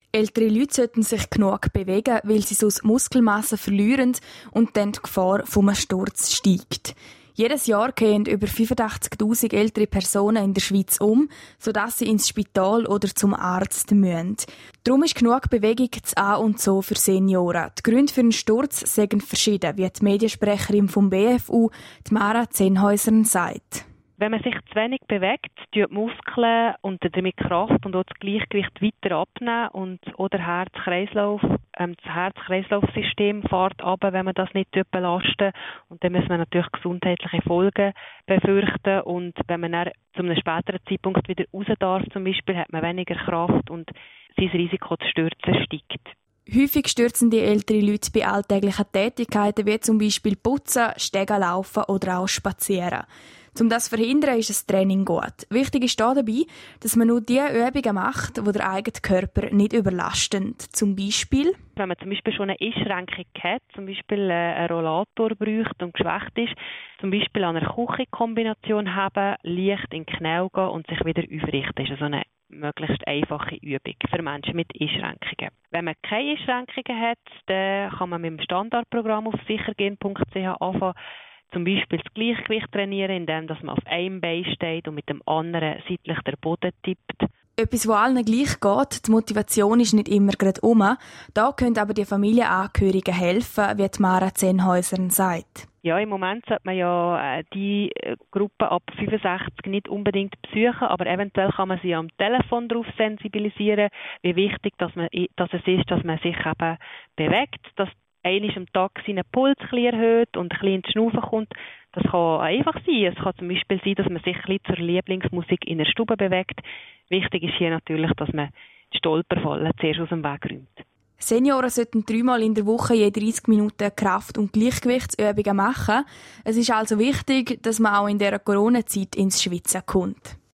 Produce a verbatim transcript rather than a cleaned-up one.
Ältere Leute sollten sich genug bewegen, weil sie sonst Muskelmasse verlieren und dann die Gefahr vom Sturz steigt. Jedes Jahr gehen über fünfundachtzigtausend ältere Personen in der Schweiz um, sodass sie ins Spital oder zum Arzt müssen. Darum ist genug Bewegung das A und so für Senioren. Die Gründe für einen Sturz sind verschieden, wie die Mediensprecherin vom B F U, die Mara Zenhäuser, sagt. Wenn man sich zu wenig bewegt, tun die Muskeln und damit Kraft und auch das Gleichgewicht weiter abnehmen und auch der Herz-Kreislauf, ähm, das Herz-Kreislauf-System fährt runter, wenn man das nicht belastet. Und dann muss man natürlich gesundheitliche Folgen befürchten. Und wenn man dann zu einem späteren Zeitpunkt wieder raus darf, zum Beispiel, hat man weniger Kraft und sein Risiko zu stürzen steigt. Häufig stürzen die ältere Leute bei alltäglichen Tätigkeiten wie zum Beispiel Putzen, Stegen laufen oder auch Spazieren. Um das zu verhindern, ist das Training gut. Wichtig ist hier dabei, dass man nur die Übungen macht, die der eigene Körper nicht überlasten. Zum Beispiel, wenn man zum Beispiel schon eine Einschränkung hat, zum Beispiel einen Rollator braucht und geschwächt ist, zum Beispiel an einer Küchenkombination haben, leicht in die Knie gehen und sich wieder aufrichten. Das ist also eine möglichst einfache Übung für Menschen mit Einschränkungen. Wenn man keine Einschränkungen hat, dann kann man mit dem Standardprogramm auf sichergehen punkt c h anfangen, zum Beispiel das Gleichgewicht trainieren, indem man auf einem Bein steht und mit dem anderen seitlich den Boden tippt. Etwas, wo allen gleich geht, die Motivation ist nicht immer gerade um. Da können aber die Familienangehörigen helfen, wie die Mara Zenhäuser sagt. Ja, im Moment sollte man ja die Gruppe ab fünfundsechzig nicht unbedingt besuchen, aber eventuell kann man sie am Telefon darauf sensibilisieren, wie wichtig dass man, dass es ist, dass man sich eben bewegt, dass einmal am Tag seinen Puls ein bisschen erhöht und ein bisschen ins Schnaufen kommt. Das kann einfach sein. Es kann zum Beispiel sein, dass man sich ein bisschen zur Lieblingsmusik in der Stube bewegt. Wichtig ist hier natürlich, dass man die Stolperfallen zuerst aus dem Weg räumt. Senioren sollten dreimal in der Woche je dreißig Minuten Kraft- und Gleichgewichtsübungen machen. Es ist also wichtig, dass man auch in dieser Corona-Zeit ins Schwitzen kommt.